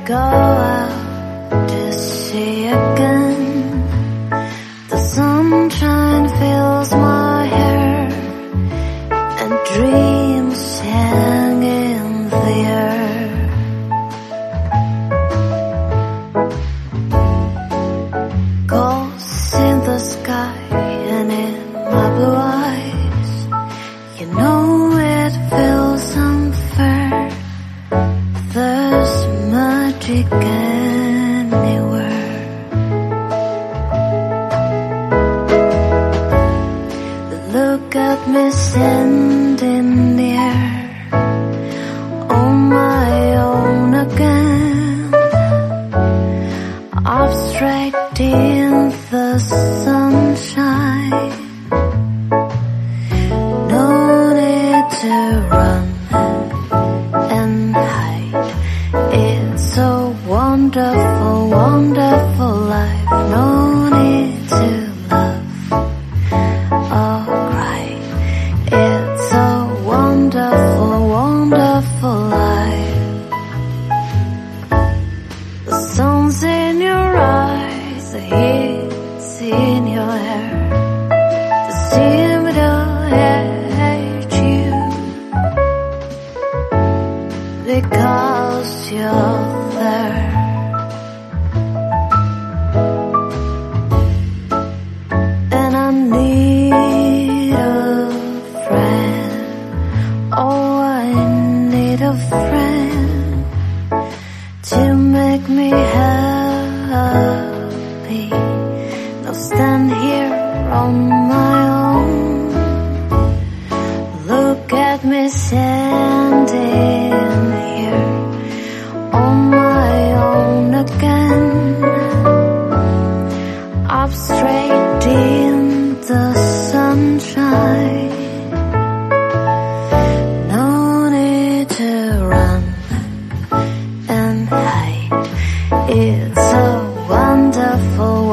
go out to sea again. The sunshine fills my hair and dreams hang in the air. Ghosts in the sky and in my blue eyes. You know it feels unfair. There's magic anywhere. Look at me standing there on my own again. Abstract in the sunshine. No need to run and hide. It's a wonderful, wonderful life. No need to love or cry. It's a wonderful, wonderful life. The sun's in your eyes, the heat's in your hair. The sea will hate you because you're there. And I need a friend. Oh, I need a friend to make me happy. Now stand here on my own. Look at me standing here on my own again. Up straight in the sunshine. No need to run and hide. It's a wonderful